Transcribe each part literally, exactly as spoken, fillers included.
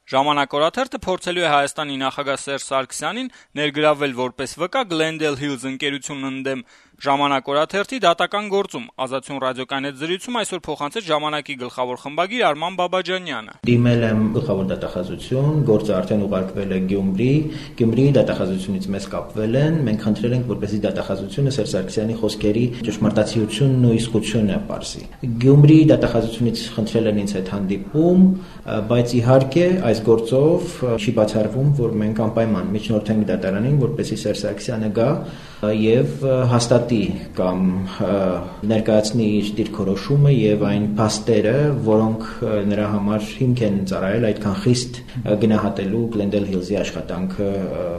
Ժամանակ օրաթերթը փորձելու է Հայաստանի նախագահ Սերժ Սարգսյանին ներգրավել որպես վկա Glendale Hills ընկերությունն ընդդեմ Ժամանակ օրաթերթի դատական գործում։ Ազատություն ռադիոկայանի հետ զրույցում այսօր փոխանցեց Ժամանակի գլխավոր խմբագիր Արման Բաբաջանյանը։ Դիմել եմ գլխավոր դատախազություն, գործը արդեն ուղարկվել է Գյումրի, Գյումրիի դատախազությունից մեզ կապվել են, մենք խնդրել ենք, որպեսզի դատախազությունը Սերժ Սարգսյանի խոսքերի ճշմարտացիությունն ու իսկությունը պարզի։ Գյումրիի դատախազությունից խնդրել են ինձ հետ հանդիպում, բայց իհարկե այս գործով չի բացառվում, որ մենք անպայման միջնորդենք դատարանին, որպեսզի Սերժ Սարգսյանը գա եւ հաստատի կամ ներկայացնի իր դիրքորոշումը եւ այն փաստերը, որոնք նրա համար հիմք են ծառայել այդքան խիստ գնահատելու Glendale Hills-ի աշխատանքը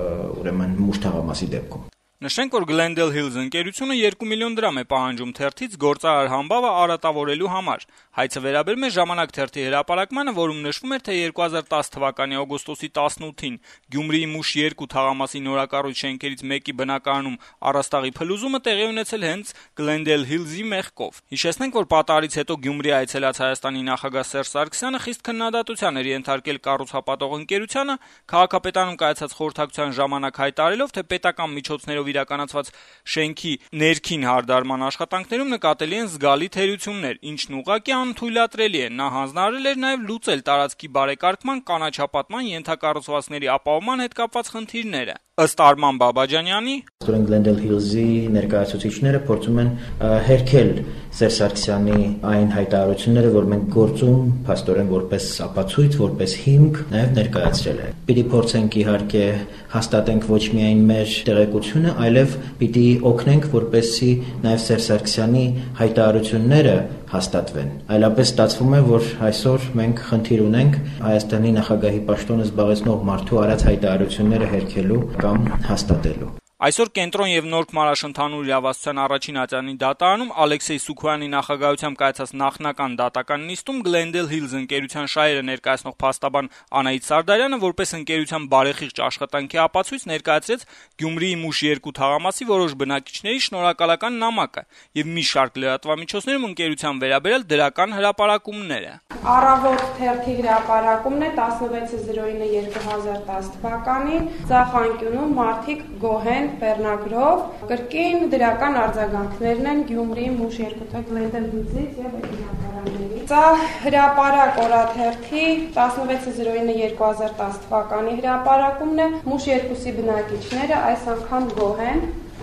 ուրեմն մուշ թաղամասի դեպքում։ Նշենք, որ Glendale Hills ընկերությունը երկու միլիոն դրամ է պահանջում թերթից գործարար համբավը արատավորելու համար։ Հայցը վերաբերում է Ժամանակ թերթի հրապարակմանը, որում նշվում էր, թե երկու հազար տասը թվականի օգոստոսի տասնութին Գյումրիի Մուշ երկու թաղամասի նորակառույց շենքերից մեկի բնակարանում առաստաղի փլուզումը տեղի ունեցել հենց Glendale Hills-ի մեղքով։ Հիշեցնենք, որ պատահարից հետո Գյումրի այցելած Հայաստանի նախագահ Սերժ Սարգսյանը խիստ քննադատության էր ենթարկել կառուցապատող ընկերությանը, քաղաքապետարանում կայացած խորհրդակցության ժամանակ հայտարարելով, թե պետական միջոցներով իրականացված շենքի ներքին հարդարման աշխատանքներում նկատելի են զգալի թերություններ, ինչն ուղղակի անթույլատրելի է։ Նա հանձնարարել էր նաև լուծել տարածքի բարեկարգման, կանաչապատման, ենթակառուցվածքների ապահովման հետ կապված խնդիրները։ Ըստ Արման Բաբաջանյանի, Ստորեն Glendale Hills-ի ներկայացուցիչները փորձում են հերքել Սերժ Սարգսյանի այն հայտարարությունները, որ մենք գործում փաստորեն որպես ապացույց, որպես հիմք նաև ներկայացրել են։ Պիտի փորձենք իհարկե հաստատենք ոչ միայն մեր տեղեկությունը, այլև պիտի օգնենք, որպեսզի նաև Սերժ Սարգսյանի հայտարարությունները հաստատվեն։ Այլապես ստացվում է, որ այսօր մենք խնդիր ունենք Հայաստանի նախագահի պաշտոնը զբաղեցնող մարդու արած հայտարարությունները հերքելու կամ հաստատելու։ Այսօր Կենտրոն եւ Նորք Մարաշ ընդհանուր իրավասության առաջին ատյանի դատարանում Ալեքսեյ Սուքոյանի նախագահությամբ կայացած նախնական դատական նիստում Glendale Hills ընկերության շահերը ներկայացնող փաստաբան Անահիտ Սարդարյանը որպես ընկերության բարեխիղճ աշխատանքի ապացույց ներկայացրեց Գյումրիի Մուշ երկու թաղամասի որոշ բնակիչների շնորհակալական նամակը եւ մի շարք լրատվամիջոցներում ընկերության վերաբերյալ դրական հրապարակումները։ Առավոտ թերթի հրապարակումն է տասնվեց զրոյինը երկու հազար տասը թվականին Ծախանկյունում մարդիկ գոհ են Բեռնագրով կրկին դրական արձագանքներն են Գյումրիի Մուշ երկու Glendale Hills-ից եւ այդ հրապարակներից։ Սա հրապարակ օրաթերթի տասնվեց զրոյինը երկու հազար տասը թվականի հրապարակումն է։ Մուշ երկուսի բնակիչները այս անգամ գոհ են։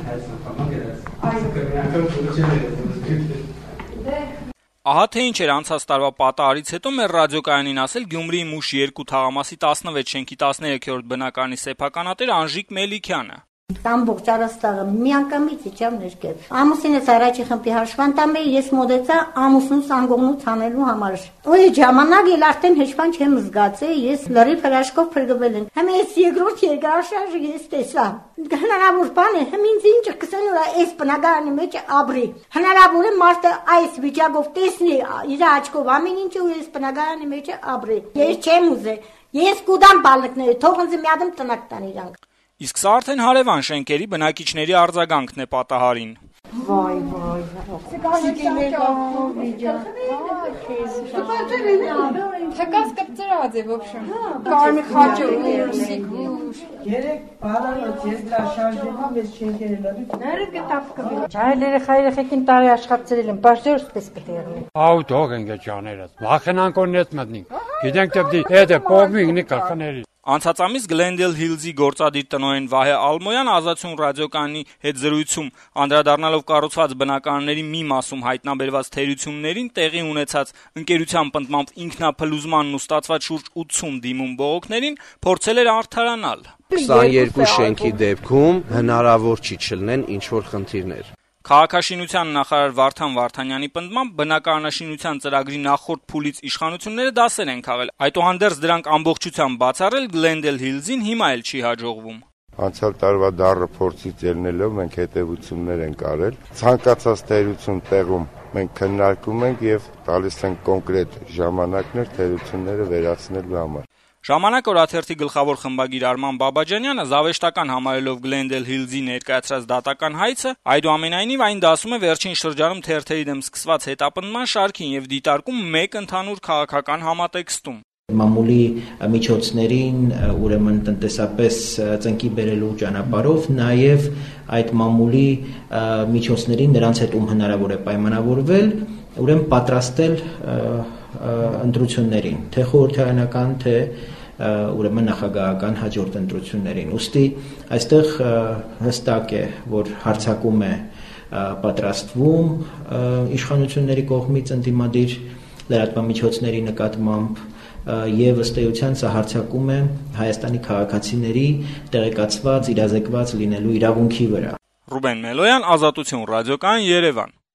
Ահա թե ինչ էր անցած տարվա պատահարից հետո մեր ռադիոկայանին ասել Գյումրիի Մուշ երկու թաղամասի տասնվեց շենքի տասներեքերորդ բնակարանի սեփականատեր Անժիկ Մելիքյանը։ Ամբողջ առաստաղը միանգամից իջավ ներքև։ Ամուսինս առաջի խմբի հաշվանդամ էի, ես մոտեցա ամուսնուս անգողնուց անելու համար։ Ու այդ ժամանակ էլ արդեն հեշտան չեմ զգացել, ես լրիվ հրաշքով փրկվել եմ։ Հիմա ես երկրորդ երկրաշարժը ես տեսա։ Հնարավոր բան է, հիմա ինձ ինչ կսեն ուրա այս բնակարանի մեջ ապրի։ Հնարավոր է մարդը այս վիճակով տեսնի իր աչքով ամեն ինչը ու այս բնակարանի մեջ ապրի։ Ես չեմ ուզել։ Ես կուտամ բալիկները, թող ինձ մի հատ տնակ տան իրանք։ Իսկ սա արդեն հարևան շենքերի բնակիչների արձագանքն է պատահարին։ Վայ, վայ, Թեկաս կպծրած է, ոբշեմ, կարմի խաճը ուրսիկ ուշ։ Երեք բարանոց ես դրա շարժումով ես չենքեր էլ ադուք։ Նարը գտավ կվի։ Ճայլ երեխա երեխեքին տարի աշխատցրել եմ, բաշտեր ուսպես կտեղնի։ Ահու թող են գեճաներս, վախենանք օրնետ մտնինք, գիտենք թե էդ է պողմինգնի կախաների։ Անցած ամիս Glendale Hills-ի գործադիր տնօրեն Վահե Ալմոյան Ազատություն ռադիոկայանի հետ զրույցում անդրադառնալով կառուցված բնակարանների մի մասում հայտնաբերված թերություններին տեղի ունեցած ընկերության պնդմամբ ինքնափլուզմանն ու ստացված շուրջ ութսուն դիմում բողոքներին փորձել էր արդարանալ։ քսաներկու շենքի դեպքում հնարավոր չի չլինեն ինչ-որ խնդիրներ։ Քաղաքաշինության նախարար Վարդան Վարդանյանի պնդմամբ բնակարանաշինության ծրագրի նախորդ փուլից իշխանությունները դասեր են քաղել։ Այդուհանդերձ դրանք ամբողջությամբ բացառել Glendale Hills-ին հիմա էլ չի հաջողվում։ Անցյալ տարվա դառը փորձից ելնելով մենք հետևություններ ենք արել։ Ցանկացած թերություն տեղում մենք քննարկում ենք եւ տալիս ենք կոնկրետ ժամանակներ թերությունները վերացնելու համար։ Ժամանակ օրաթերթի գլխավոր խմբագիր Արման Բաբաջանյանը զավեշտական համարելով Glendale Hills-ի ներկայացրած դատական հայցը, այդուամենայնիվ այն դասում է վերջին շրջանում թերթերի դեմ սկսված հետապնդման շարքին եւ դիտարկում մեկ ընդհանուր քաղաքական համատեքստում։ Մամուլի միջոցներին ուրեմն տնտեսապես ծնկի բերելու ճանապարհով, նաև այդ մամուլի միջոցներին նրանց հետ ում հնարավոր է պայմանավորվել, ուրեմն պատրաստել ընտրություններին, թե խորհրդարանական, թե ուրեմն նախագահական հաջորդ ընտրություններին։ Ուստի այստեղ հստակ է, որ հարձակում է պատրաստվում իշխանությունների կողմից ընդդիմադիր լրատվամիջոցների նկատմամբ եւ ըստ էության սա հարձակում է Հայաստանի քաղաքացիների տեղեկացված, իրազեկված լինելու իրավունքի վրա։ Ռուբեն Մելոյան, Ազատություն ռադիոկայան, Երևան։